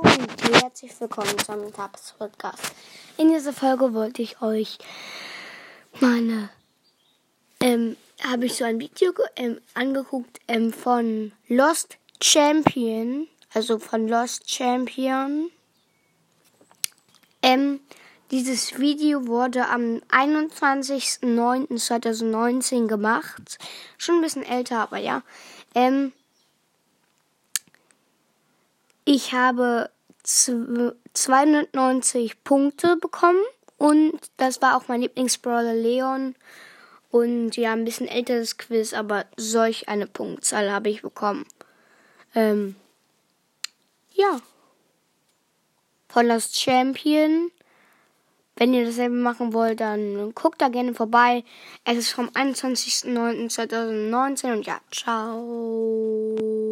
und herzlich willkommen zum Tagespodcast. In dieser Folge wollte ich euch habe ich so ein Video angeguckt von Lost Champion, also von Lost Champion. Dieses Video wurde am 21.09.2019 gemacht. Schon ein bisschen älter, aber ja. Ich habe 290 Punkte bekommen und das war auch mein Lieblingsbrawler Leon. Und ja, ein bisschen älteres Quiz, aber solch eine Punktzahl habe ich bekommen. Ja. Von Lost Champion. Wenn ihr dasselbe machen wollt, dann guckt da gerne vorbei. Es ist vom 21.09.2019 und ja, ciao.